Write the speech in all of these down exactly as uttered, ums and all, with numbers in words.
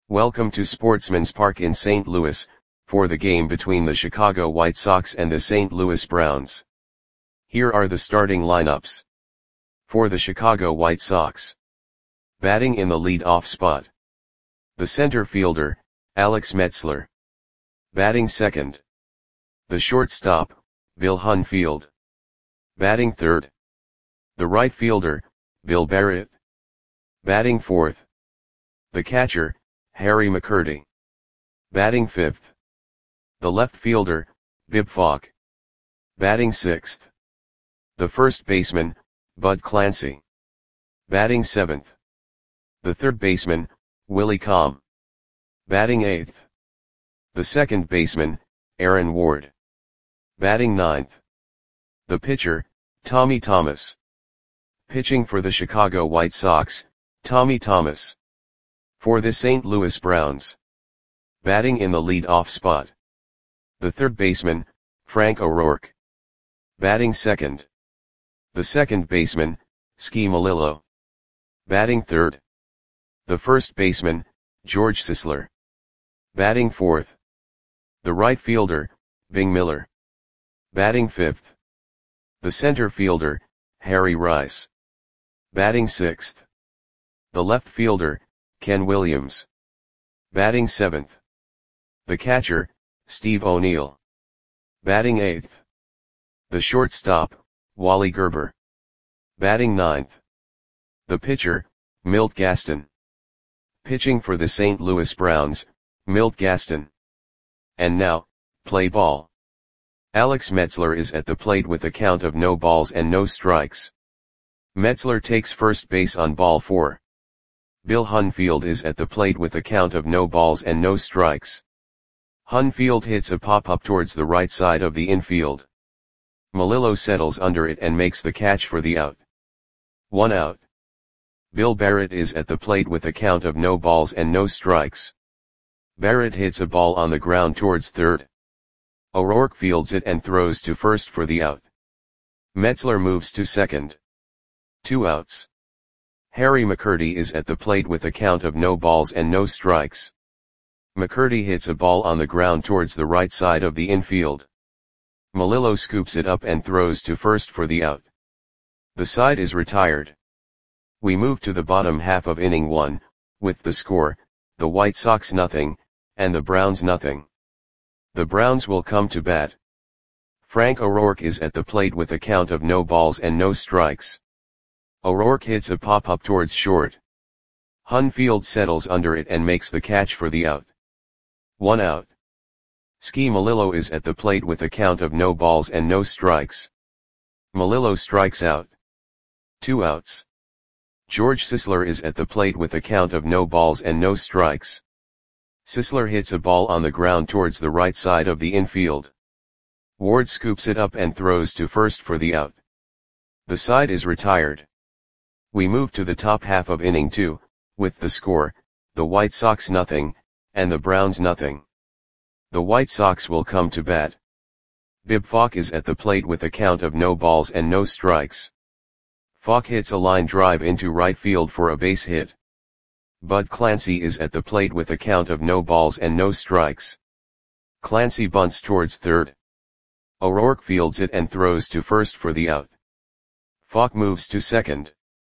Welcome to Sportsman's Park in Saint Louis, for the game between the Chicago White Sox and the Saint Louis Browns. Here are the starting lineups. For the Chicago White Sox. Batting in the lead-off spot. The center fielder, Alex Metzler. Batting second. The shortstop, Bill Hunfield. Batting third. The right fielder, Bill Barrett. Batting fourth. The catcher, Harry McCurdy. Batting fifth. The left fielder, Bib Falk. Batting sixth. The first baseman, Bud Clancy. Batting seventh. The third baseman, Willie Comm. Batting eighth. The second baseman, Aaron Ward. Batting ninth. The pitcher, Tommy Thomas. Pitching for the Chicago White Sox, Tommy Thomas. For the Saint Louis Browns. Batting in the lead-off spot. The third baseman, Frank O'Rourke. Batting second. The second baseman, Ski Malillo. Batting third. The first baseman, George Sisler. Batting fourth. The right fielder, Bing Miller. Batting fifth. The center fielder, Harry Rice. Batting sixth. The left fielder, Ken Williams. Batting seventh. The catcher, Steve O'Neill. Batting eighth. The shortstop, Wally Gerber. Batting ninth. The pitcher, Milt Gaston. Pitching for the Saint Louis Browns, Milt Gaston. And now, play ball. Alex Metzler is at the plate with a count of no balls and no strikes. Metzler takes first base on ball four. Bill Hunfield is at the plate with a count of no balls and no strikes. Hunfield hits a pop-up towards the right side of the infield. Malillo settles under it and makes the catch for the out. One out. Bill Barrett is at the plate with a count of no balls and no strikes. Barrett hits a ball on the ground towards third. O'Rourke fields it and throws to first for the out. Metzler moves to second. Two outs. Harry McCurdy is at the plate with a count of no balls and no strikes. McCurdy hits a ball on the ground towards the right side of the infield. Malillo scoops it up and throws to first for the out. The side is retired. We move to the bottom half of inning one, with the score, the White Sox nothing, and the Browns nothing. The Browns will come to bat. Frank O'Rourke is at the plate with a count of no balls and no strikes. O'Rourke hits a pop-up towards short. Hunfield settles under it and makes the catch for the out. One out. Ski Malillo is at the plate with a count of no balls and no strikes. Malillo strikes out. Two outs. George Sisler is at the plate with a count of no balls and no strikes. Sisler hits a ball on the ground towards the right side of the infield. Ward scoops it up and throws to first for the out. The side is retired. We move to the top half of inning two, with the score, the White Sox nothing, and the Browns nothing. The White Sox will come to bat. Bib Falk is at the plate with a count of no balls and no strikes. Falk hits a line drive into right field for a base hit. Bud Clancy is at the plate with a count of no balls and no strikes. Clancy bunts towards third. O'Rourke fields it and throws to first for the out. Falk moves to second.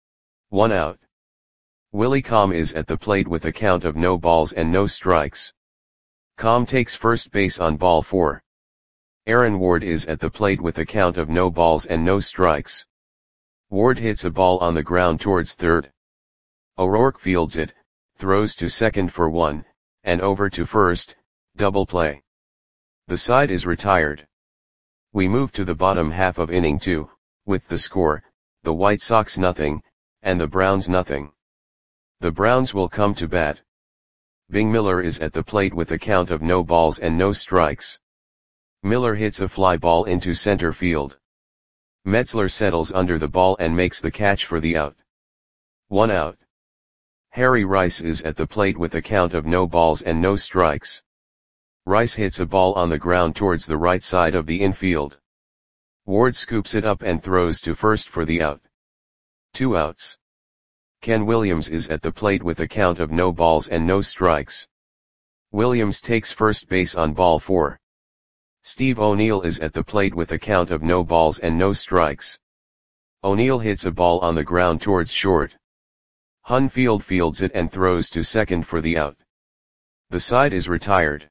One out. Willie Comm is at the plate with a count of no balls and no strikes. Comm takes first base on ball four. Aaron Ward is at the plate with a count of no balls and no strikes. Ward hits a ball on the ground towards third. O'Rourke fields it, throws to second for one, and over to first, double play. The side is retired. We move to the bottom half of inning two, with the score, the White Sox nothing, and the Browns nothing. The Browns will come to bat. Bing Miller is at the plate with a count of no balls and no strikes. Miller hits a fly ball into center field. Metzler settles under the ball and makes the catch for the out. One out. Harry Rice is at the plate with a count of no balls and no strikes. Rice hits a ball on the ground towards the right side of the infield. Ward scoops it up and throws to first for the out. Two outs. Ken Williams is at the plate with a count of no balls and no strikes. Williams takes first base on ball four. Steve O'Neill is at the plate with a count of no balls and no strikes. O'Neill hits a ball on the ground towards short. Hunfield fields it and throws to second for the out. The side is retired.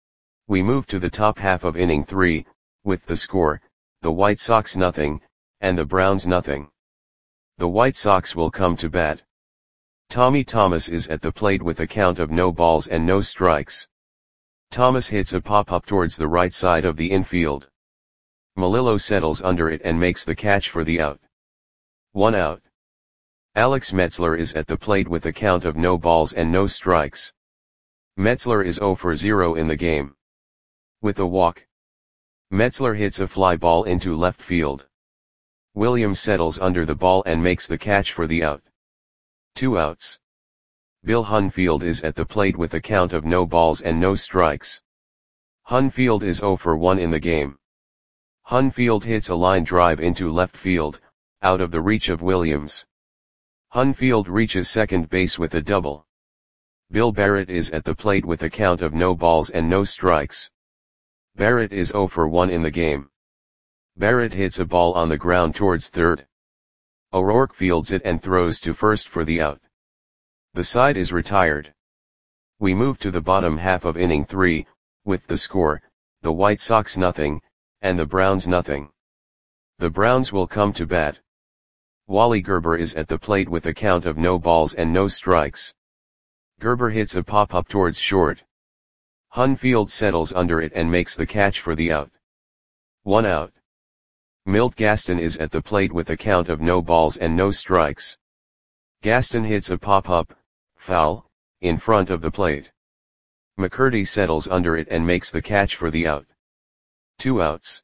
We move to the top half of inning three, with the score, the White Sox nothing, and the Browns nothing. The White Sox will come to bat. Tommy Thomas is at the plate with a count of no balls and no strikes. Thomas hits a pop-up towards the right side of the infield. Melillo settles under it and makes the catch for the out. One out. Alex Metzler is at the plate with a count of no balls and no strikes. Metzler is zero for zero in the game. With a walk, Metzler hits a fly ball into left field. Williams settles under the ball and makes the catch for the out. Two outs. Bill Hunfield is at the plate with a count of no balls and no strikes. Hunfield is zero for one in the game. Hunfield hits a line drive into left field, out of the reach of Williams. Hunfield reaches second base with a double. Bill Barrett is at the plate with a count of no balls and no strikes. Barrett is zero for one in the game. Barrett hits a ball on the ground towards third. O'Rourke fields it and throws to first for the out. The side is retired. We move to the bottom half of inning three, with the score, the White Sox nothing, and the Browns nothing. The Browns will come to bat. Wally Gerber is at the plate with a count of no balls and no strikes. Gerber hits a pop-up towards short. Hunfield settles under it and makes the catch for the out. One out. Milt Gaston is at the plate with a count of no balls and no strikes. Gaston hits a pop-up, foul, in front of the plate. McCurdy settles under it and makes the catch for the out. Two outs.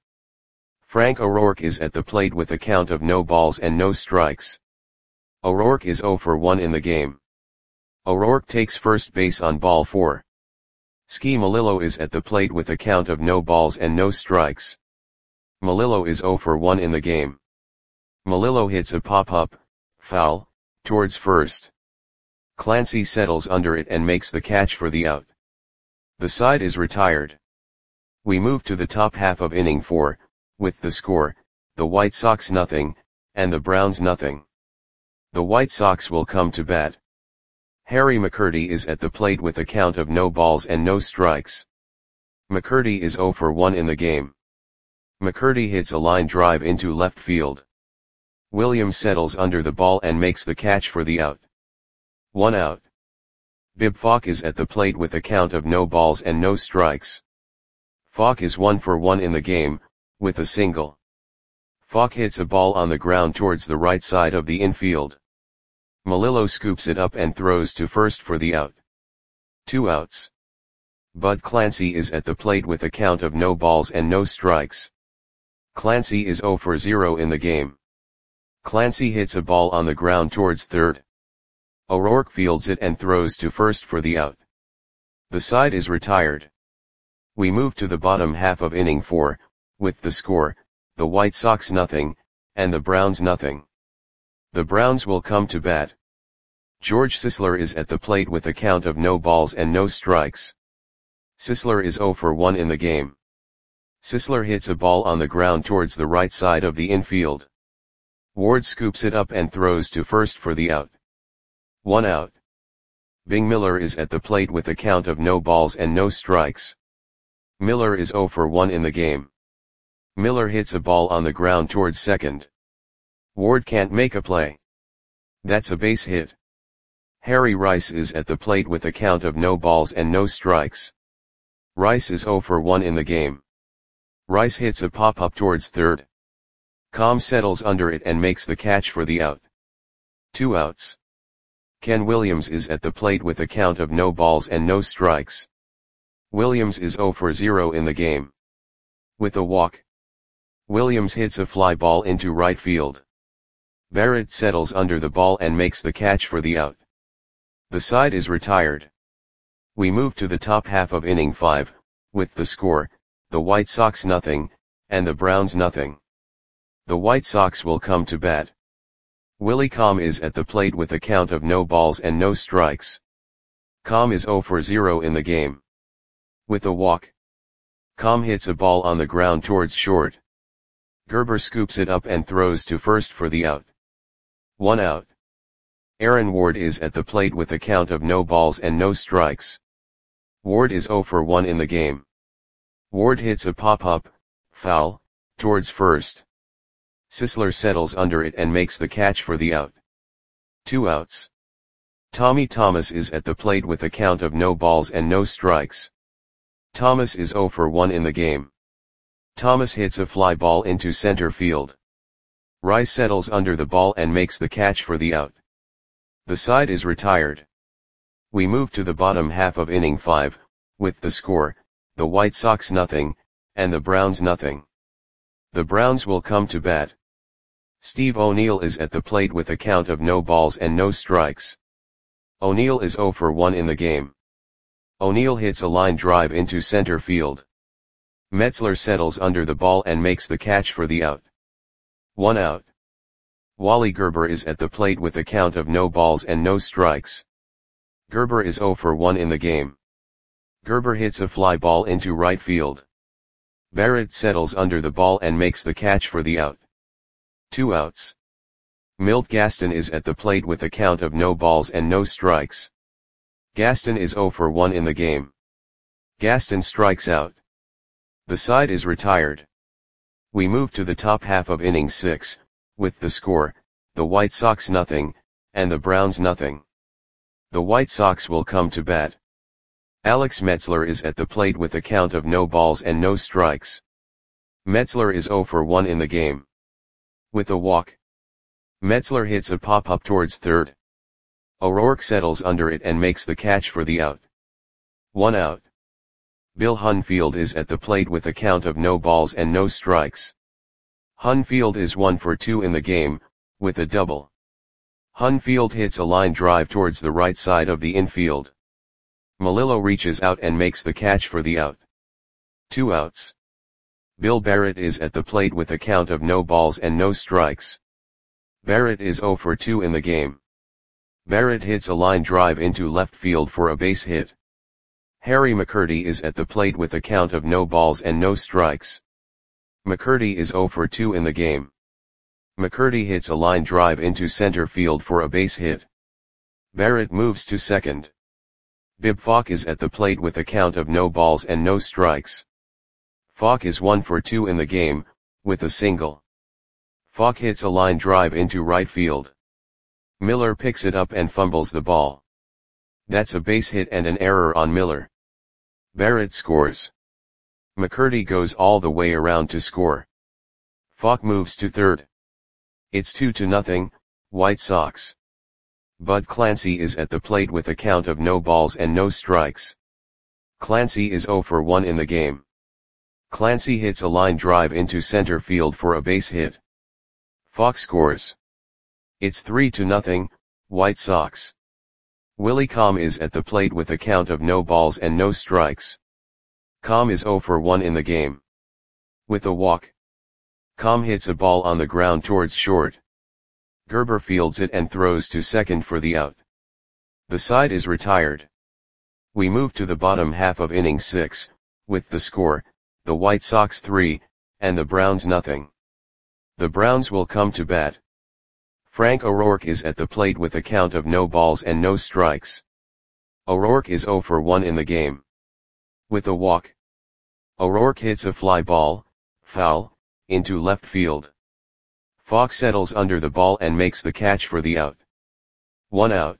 Frank O'Rourke is at the plate with a count of no balls and no strikes. O'Rourke is zero for one in the game. O'Rourke takes first base on ball four. Ski Melillo is at the plate with a count of no balls and no strikes. Melillo is zero for one in the game. Melillo hits a pop-up, foul, towards first. Clancy settles under it and makes the catch for the out. The side is retired. We move to the top half of inning four, with the score, the White Sox nothing, and the Browns nothing. The White Sox will come to bat. Harry McCurdy is at the plate with a count of no balls and no strikes. McCurdy is zero for one in the game. McCurdy hits a line drive into left field. Williams settles under the ball and makes the catch for the out. One out. Bib Falk is at the plate with a count of no balls and no strikes. Falk is one for one in the game, with a single. Falk hits a ball on the ground towards the right side of the infield. Melillo scoops it up and throws to first for the out. Two outs. Bud Clancy is at the plate with a count of no balls and no strikes. Clancy is zero for zero in the game. Clancy hits a ball on the ground towards third. O'Rourke fields it and throws to first for the out. The side is retired. We move to the bottom half of inning four, with the score, the White Sox nothing, and the Browns nothing. The Browns will come to bat. George Sisler is at the plate with a count of no balls and no strikes. Sisler is zero for one in the game. Sisler hits a ball on the ground towards the right side of the infield. Ward scoops it up and throws to first for the out. One out. Bing Miller is at the plate with a count of no balls and no strikes. Miller is zero for one in the game. Miller hits a ball on the ground towards second. Ward can't make a play. That's a base hit. Harry Rice is at the plate with a count of no balls and no strikes. Rice is zero for one in the game. Rice hits a pop-up towards third. Com settles under it and makes the catch for the out. Two outs. Ken Williams is at the plate with a count of no balls and no strikes. Williams is zero for zero in the game. With a walk, Williams hits a fly ball into right field. Barrett settles under the ball and makes the catch for the out. The side is retired. We move to the top half of inning five, with the score, the White Sox nothing, and the Browns nothing. The White Sox will come to bat. Willie Com is at the plate with a count of no balls and no strikes. Com is zero for zero in the game. With a walk, Com hits a ball on the ground towards short. Gerber scoops it up and throws to first for the out. One out. Aaron Ward is at the plate with a count of no balls and no strikes. Ward is zero for one in the game. Ward hits a pop-up, foul, towards first. Sisler settles under it and makes the catch for the out. Two outs. Tommy Thomas is at the plate with a count of no balls and no strikes. Thomas is zero for one in the game. Thomas hits a fly ball into center field. Rice settles under the ball and makes the catch for the out. The side is retired. We move to the bottom half of inning five, with the score, the White Sox nothing, and the Browns nothing. The Browns will come to bat. Steve O'Neill is at the plate with a count of no balls and no strikes. O'Neill is zero for one in the game. O'Neill hits a line drive into center field. Metzler settles under the ball and makes the catch for the out. One out. Wally Gerber is at the plate with a count of no balls and no strikes. Gerber is zero for one in the game. Gerber hits a fly ball into right field. Barrett settles under the ball and makes the catch for the out. Two outs. Milt Gaston is at the plate with a count of no balls and no strikes. Gaston is zero for one in the game. Gaston strikes out. The side is retired. We move to the top half of inning six, with the score, the White Sox nothing, and the Browns nothing. The White Sox will come to bat. Alex Metzler is at the plate with a count of no balls and no strikes. Metzler is zero for one in the game. With a walk, Metzler hits a pop-up towards third. O'Rourke settles under it and makes the catch for the out. One out. Bill Hunfield is at the plate with a count of no balls and no strikes. Hunfield is one for two in the game, with a double. Hunfield hits a line drive towards the right side of the infield. Melillo reaches out and makes the catch for the out. Two outs. Bill Barrett is at the plate with a count of no balls and no strikes. Barrett is zero for two in the game. Barrett hits a line drive into left field for a base hit. Harry McCurdy is at the plate with a count of no balls and no strikes. McCurdy is zero for two in the game. McCurdy hits a line drive into center field for a base hit. Barrett moves to second. Bib Falk is at the plate with a count of no balls and no strikes. Falk is one for two in the game, with a single. Falk hits a line drive into right field. Miller picks it up and fumbles the ball. That's a base hit and an error on Miller. Barrett scores. McCurdy goes all the way around to score. Falk moves to third. It's two to nothing, White Sox. Bud Clancy is at the plate with a count of no balls and no strikes. Clancy is zero for one in the game. Clancy hits a line drive into center field for a base hit. Falk scores. It's three to nothing, White Sox. Willie Com is at the plate with a count of no balls and no strikes. Com is zero for one in the game. With a walk, Com hits a ball on the ground towards short. Gerber fields it and throws to second for the out. The side is retired. We move to the bottom half of inning six, with the score, the White Sox three, and the Browns nothing. The Browns will come to bat. Frank O'Rourke is at the plate with a count of no balls and no strikes. O'Rourke is zero for one in the game. With a walk, O'Rourke hits a fly ball, foul, into left field. Falk settles under the ball and makes the catch for the out. One out.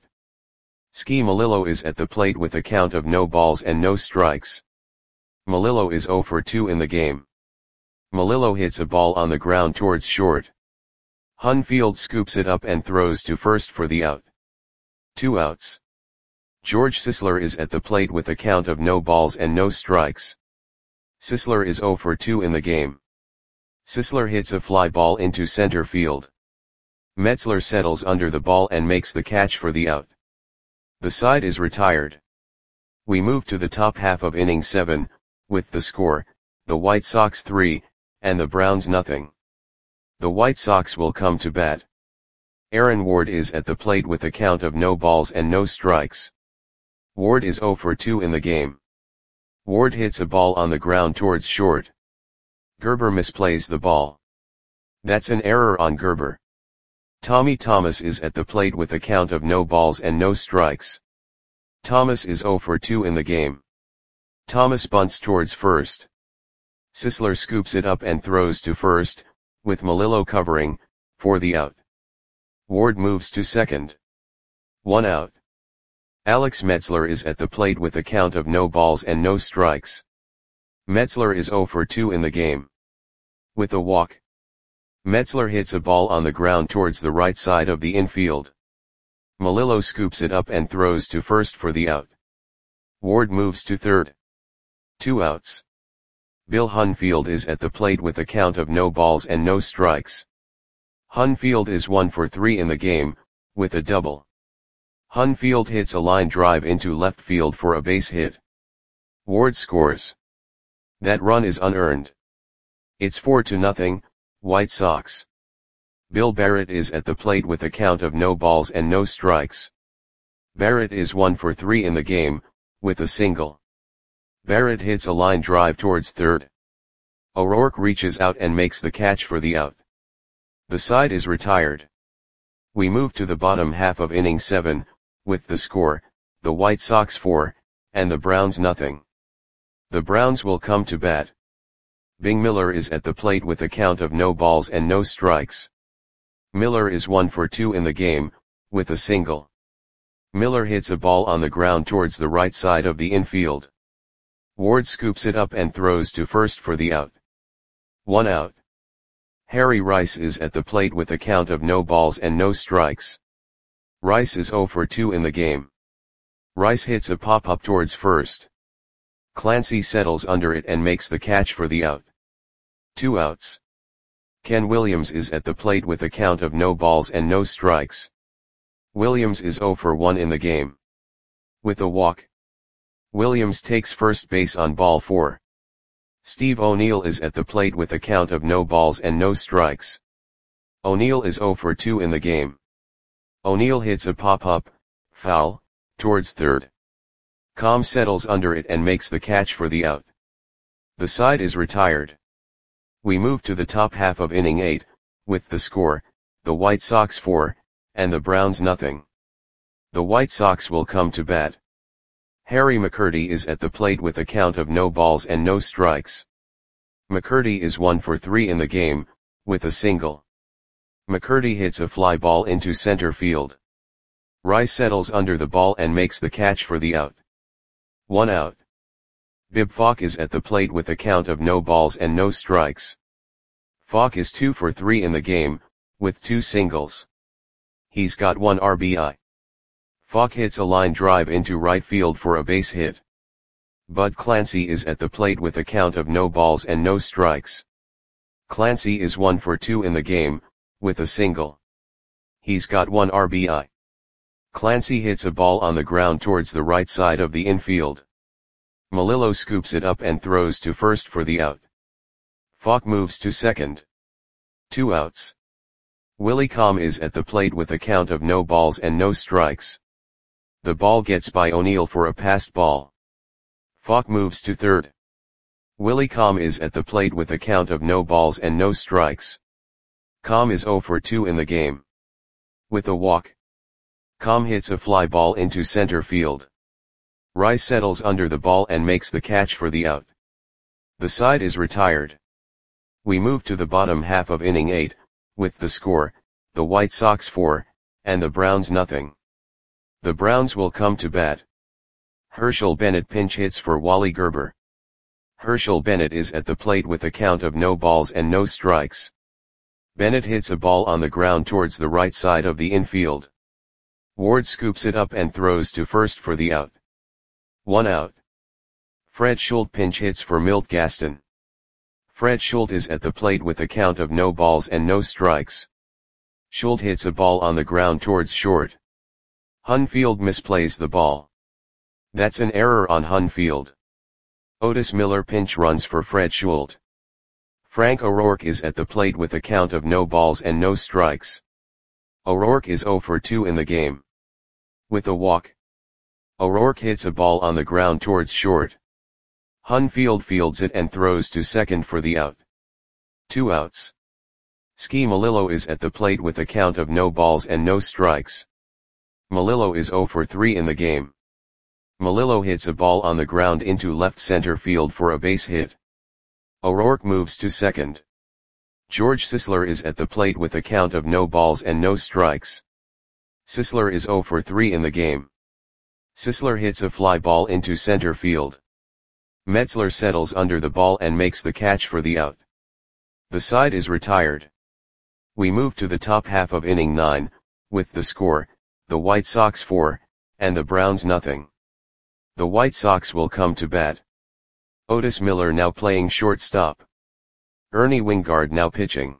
Ski Melillo is at the plate with a count of no balls and no strikes. Melillo is zero for two in the game. Melillo hits a ball on the ground towards short. Hunfield scoops it up and throws to first for the out. Two outs. George Sisler is at the plate with a count of no balls and no strikes. Sisler is zero for two in the game. Sisler hits a fly ball into center field. Metzler settles under the ball and makes the catch for the out. The side is retired. We move to the top half of inning seven, with the score, the White Sox three, and the Browns nothing. The White Sox will come to bat. Aaron Ward is at the plate with a count of no balls and no strikes. Ward is zero for two in the game. Ward hits a ball on the ground towards short. Gerber misplays the ball. That's an error on Gerber. Tommy Thomas is at the plate with a count of no balls and no strikes. Thomas is zero for two in the game. Thomas bunts towards first. Sisler scoops it up and throws to first, with Melillo covering, for the out. Ward moves to second. One out. Alex Metzler is at the plate with a count of no balls and no strikes. Metzler is zero for two in the game. With a walk. Metzler hits a ball on the ground towards the right side of the infield. Melillo scoops it up and throws to first for the out. Ward moves to third. Two outs. Bill Hunfield is at the plate with a count of no balls and no strikes. Hunfield is one for three in the game, with a double. Hunfield hits a line drive into left field for a base hit. Ward scores. That run is unearned. It's four to nothing, White Sox. Bill Barrett is at the plate with a count of no balls and no strikes. Barrett is one for three in the game, with a single. Barrett hits a line drive towards third. O'Rourke reaches out and makes the catch for the out. The side is retired. We move to the bottom half of inning seven, with the score, the White Sox four, and the Browns nothing. The Browns will come to bat. Bing Miller is at the plate with a count of no balls and no strikes. Miller is one for two in the game, with a single. Miller hits a ball on the ground towards the right side of the infield. Ward scoops it up and throws to first for the out. One out. Harry Rice is at the plate with a count of no balls and no strikes. Rice is zero for two in the game. Rice hits a pop-up towards first. Clancy settles under it and makes the catch for the out. Two outs. Ken Williams is at the plate with a count of no balls and no strikes. Williams is zero for one in the game. With a walk. Williams takes first base on ball four. Steve O'Neill is at the plate with a count of no balls and no strikes. O'Neill is zero for two in the game. O'Neill hits a pop-up, foul, towards third. Com settles under it and makes the catch for the out. The side is retired. We move to the top half of inning eight, with the score, the White Sox four, and the Browns nothing. The White Sox will come to bat. Harry McCurdy is at the plate with a count of no balls and no strikes. McCurdy is one for three in the game, with a single. McCurdy hits a fly ball into center field. Rice settles under the ball and makes the catch for the out. One out. Bib Falk is at the plate with a count of no balls and no strikes. Falk is two for three in the game, with two singles. He's got one R B I. Falk hits a line drive into right field for a base hit. Bud Clancy is at the plate with a count of no balls and no strikes. Clancy is one for two in the game, with a single. He's got one R B I. Clancy hits a ball on the ground towards the right side of the infield. Melillo scoops it up and throws to first for the out. Falk moves to second. Two outs. Willie Com is at the plate with a count of no balls and no strikes. The ball gets by O'Neill for a passed ball. Falk moves to third. Willie Com is at the plate with a count of no balls and no strikes. Com is zero for two in the game. With a walk. Com hits a fly ball into center field. Rice settles under the ball and makes the catch for the out. The side is retired. We move to the bottom half of inning eight, with the score, the White Sox four, and the Browns nothing. The Browns will come to bat. Herschel Bennett pinch hits for Wally Gerber. Herschel Bennett is at the plate with a count of no balls and no strikes. Bennett hits a ball on the ground towards the right side of the infield. Ward scoops it up and throws to first for the out. One out. Fred Schultz pinch hits for Milt Gaston. Fred Schultz is at the plate with a count of no balls and no strikes. Schultz hits a ball on the ground towards short. Hunfield misplays the ball. That's an error on Hunfield. Otis Miller pinch runs for Fred Schultz. Frank O'Rourke is at the plate with a count of no balls and no strikes. O'Rourke is zero for two in the game. With a walk. O'Rourke hits a ball on the ground towards short. Hunfield fields it and throws to second for the out. Two outs. Ski Melillo is at the plate with a count of no balls and no strikes. Melillo is zero for three in the game. Melillo hits a ball on the ground into left center field for a base hit. O'Rourke moves to second. George Sisler is at the plate with a count of no balls and no strikes. Sisler is zero for three in the game. Sisler hits a fly ball into center field. Metzler settles under the ball and makes the catch for the out. The side is retired. We move to the top half of inning nine, with the score, the White Sox four, and the Browns nothing. The White Sox will come to bat. Otis Miller now playing shortstop. Ernie Wingard now pitching.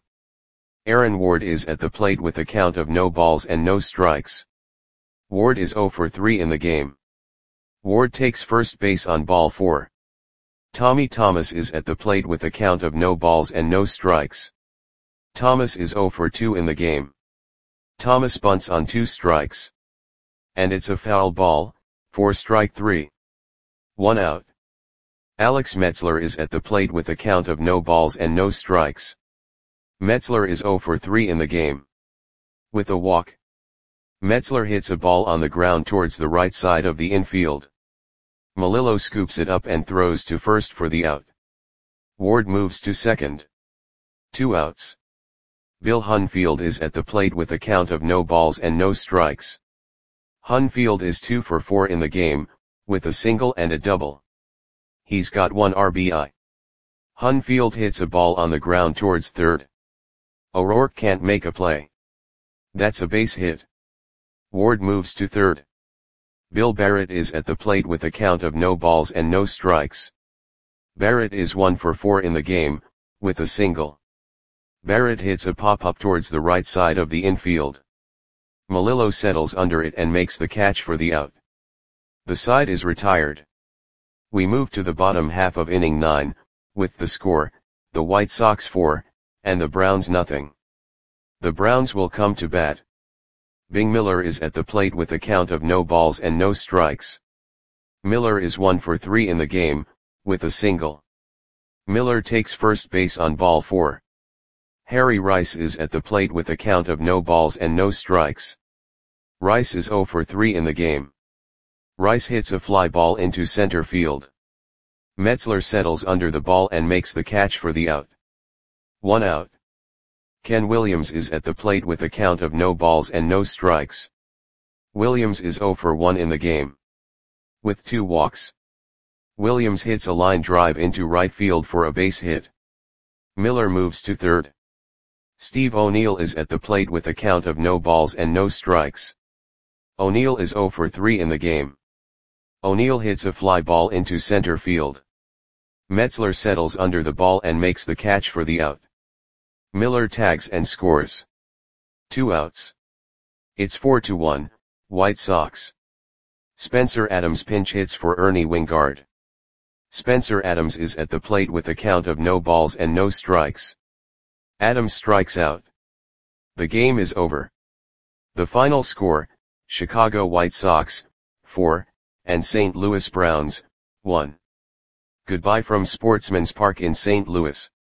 Aaron Ward is at the plate with a count of no balls and no strikes. Ward is zero for three in the game. Ward takes first base on ball four. Tommy Thomas is at the plate with a count of no balls and no strikes. Thomas is zero for two in the game. Thomas bunts on two strikes. And it's a foul ball, for strike three. One out. Alex Metzler is at the plate with a count of no balls and no strikes. Metzler is zero for three in the game. With a walk. Metzler hits a ball on the ground towards the right side of the infield. Melillo scoops it up and throws to first for the out. Ward moves to second. Two outs. Bill Hunfield is at the plate with a count of no balls and no strikes. Hunfield is two for four in the game, with a single and a double. He's got one R B I. Hunfield hits a ball on the ground towards third. O'Rourke can't make a play. That's a base hit. Ward moves to third. Bill Barrett is at the plate with a count of no balls and no strikes. Barrett is one for four in the game, with a single. Barrett hits a pop-up towards the right side of the infield. Melillo settles under it and makes the catch for the out. The side is retired. We move to the bottom half of inning nine, with the score, the White Sox four, and the Browns nothing. The Browns will come to bat. Bing Miller is at the plate with a count of no balls and no strikes. Miller is one for three in the game, with a single. Miller takes first base on ball four. Harry Rice is at the plate with a count of no balls and no strikes. Rice is zero for three in the game. Rice hits a fly ball into center field. Metzler settles under the ball and makes the catch for the out. One out. Ken Williams is at the plate with a count of no balls and no strikes. Williams is zero for one in the game. With two walks. Williams hits a line drive into right field for a base hit. Miller moves to third. Steve O'Neill is at the plate with a count of no balls and no strikes. O'Neill is zero for three in the game. O'Neill hits a fly ball into center field. Metzler settles under the ball and makes the catch for the out. Miller tags and scores. Two outs. It's four to one, White Sox. Spencer Adams pinch hits for Ernie Wingard. Spencer Adams is at the plate with a count of no balls and no strikes. Adams strikes out. The game is over. The final score, Chicago White Sox, four, and Saint Louis Browns, one. Goodbye from Sportsman's Park in Saint Louis.